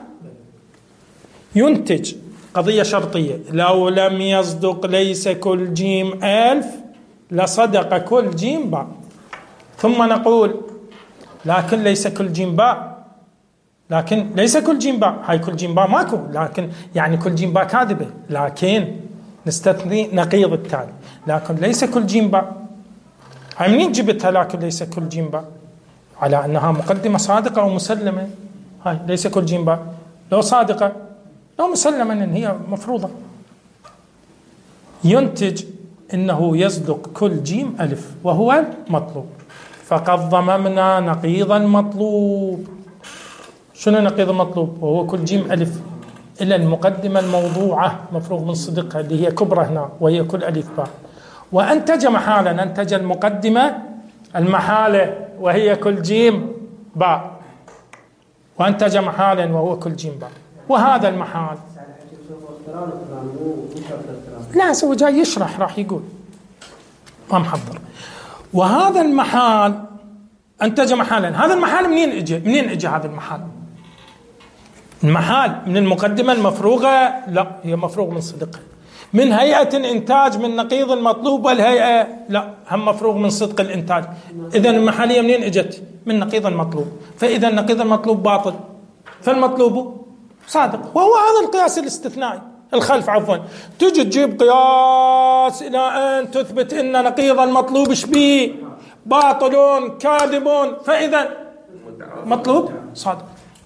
ينتج قضية شرطية لو لم يصدق ليس كل جيم ألف لصدق كل جيم باء. ثم نقول لكن ليس كل جيم باء، لكن ليس كل جيم باء، هاي كل جيم باء ماكو، لكن يعني كل جيم باء كاذبة، لكن نستثني نقيض التالي لكن ليس كل جيم باء. هاي منين جبتها لكن ليس كل جيم باء؟ على أنها مقدمة صادقة أو مسلمة. هاي ليس كل جيم باء لو صادقة لو مسلمة إن هي مفروضة. ينتج إنه يصدق كل جيم ألف وهو المطلوب. فقد ضممنا نقيض المطلوب. شنو نقيض المطلوب؟ وهو كل جيم ألف إلى المقدمة الموضوعة مفروغ من صدقها اللي هي كبرى هنا وهي كل ألف باء. وأنتج محالا، أنتج المقدمة المحالة وهي كل جيم باء، وأنتج محالا وهو كل جيم باء. وهذا المحال لا سوى جاي يشرح راح يقول ما محضر. وهذا المحال أنتج محالا. هذا المحال منين اجى هذا المحال؟ المحال من المقدمة المفروغة؟ لا، هي مفروغ من صدقها. من هيئة إنتاج من نقيض المطلوب والهيئة؟ لا، هم مفروغ من صدق الإنتاج. إذا المحالية منين اجت؟ من نقيض المطلوب. فإذا نقيض المطلوب باطل فالمطلوب صادق. وهو هذا القياس الاستثنائي الخلف عفوا. تجي تجيب قياس إلى أن تثبت إن نقيض المطلوب شبيه باطلون كاذبون، فإذا مطلوب صادق.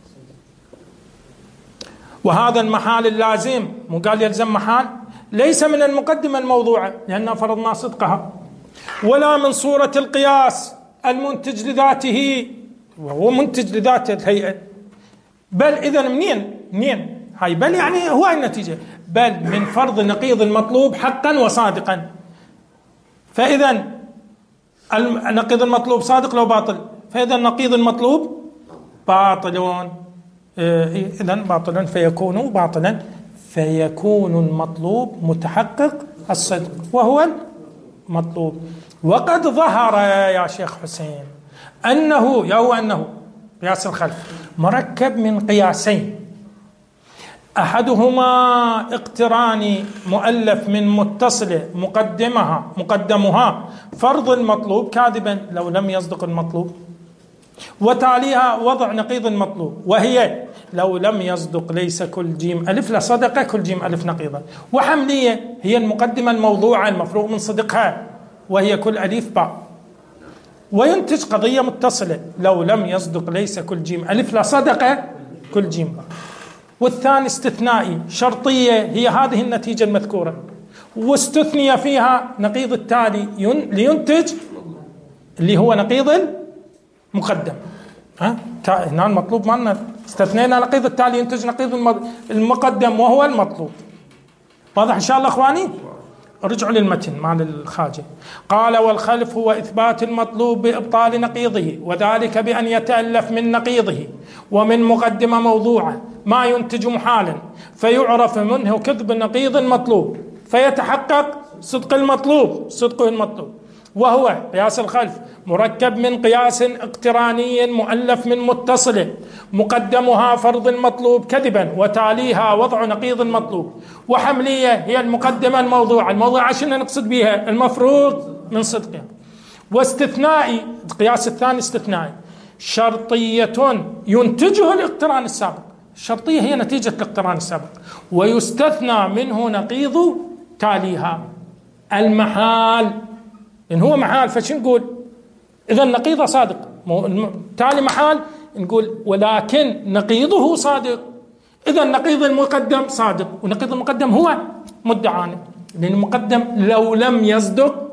وهذا المحال اللازم مو قال يلزم محال ليس من المقدمة الموضوعة لأننا فرضنا صدقها، ولا من صورة القياس المنتج لذاته وهو منتج لذات الهيئة، بل إذا منين هاي بل يعني هو النتيجة، بل من فرض نقيض المطلوب حقا وصادقا. فإذا النقيض المطلوب صادق لو باطل، فإذا النقيض المطلوب باطلون، إذا باطلا فيكون باطلا، فيكون المطلوب متحقق الصدق وهو المطلوب. وقد ظهر يا شيخ حسين أنه قياس الخلف مركب من قياسين، أحدهما اقتراني مؤلف من متصلة مقدمها فرض المطلوب كاذبا لو لم يصدق المطلوب، وتاليها وضع نقيض المطلوب وهي لو لم يصدق ليس كل جيم ألف لصدق كل جيم ألف نقيضا، وحملية هي المقدمة الموضوعة المفروغ من صدقها وهي كل ألف باء. وينتج قضية متصلة لو لم يصدق ليس كل جيم ألف لصدق كل جيم باء. والثاني استثنائي شرطية هي هذه النتيجة المذكورة، واستثني فيها نقيض التالي لينتج اللي هو نقيض المقدم. هنا المطلوب مالنا استثنينا نقيض التالي ينتج نقيض المقدم وهو المطلوب. واضح إن شاء الله أخواني؟ رجعوا للمتن مال الخاجة. قال والخلف هو إثبات المطلوب بإبطال نقيضه، وذلك بأن يتألف من نقيضه ومن مقدمة موضوعة ما ينتج محالا فيعرف منه كذب نقيض المطلوب فيتحقق صدقه المطلوب. وهو قياس الخلف مركب من قياس اقتراني مؤلف من متصل مقدمها فرض المطلوب كذبا وتاليها وضع نقيض المطلوب، وحملية هي المقدمة الموضوعة عشان نقصد بها المفروض من صدقها. واستثنائي القياس الثاني استثنائي شرطية ينتجه الاقتران السابق، الشرطية هي نتيجة الاقتران السابق، ويستثنى منه نقيض تاليها المحال. إن هو محال فش نقول؟ إذا نقيضه صادق، تالي محال نقول ولكن نقيضه صادق. إذا نقيض المقدم صادق، ونقيض المقدم هو مدعى، لأن المقدم لو لم يصدق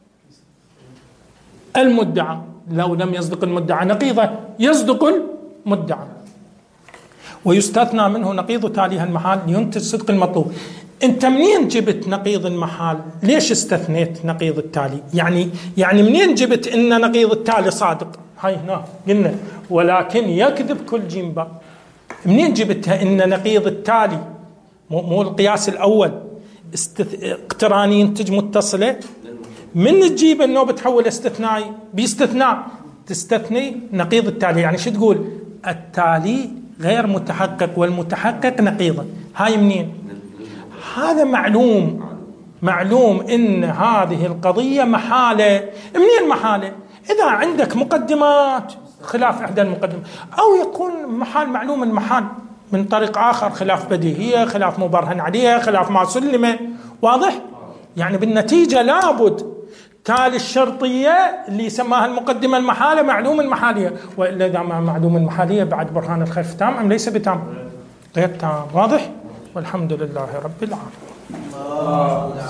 المدعى، لو لم يصدق المدعى نقيضه يصدق المدعى. ويستثنى منه نقيض تاليها المحال لينتج صدق المطلوب. انت منين جبت نقيض المحال؟ ليش استثنيت نقيض التالي؟ يعني منين جبت ان نقيض التالي صادق؟ هاي هنا قلنا ولكن يكذب كل جيم باء. منين جبتها ان نقيض التالي مو القياس الاول اقتراني ينتج متصله؟ من تجيب انه بتحول استثنائي باستثناء تستثني نقيض التالي. يعني شو تقول؟ التالي غير متحقق والمتحقق نقيضه. هاي منين؟ هذا معلوم ان هذه القضيه محاله. منين محاله؟ اذا عندك مقدمات خلاف احدى المقدمات، او يكون محال معلوم المحال من طريق اخر، خلاف بديهيه، خلاف مبرهن عليها، خلاف ما سلم. واضح؟ يعني بالنتيجه لابد تالي الشرطيه اللي يسماها المقدمه المحاله معلوم المحاليه، والا اذا ما معلوم المحاليه بعد برهان الخلف تام ام ليس بتام؟ غير تام. واضح؟ والحمد لله رب العالمين.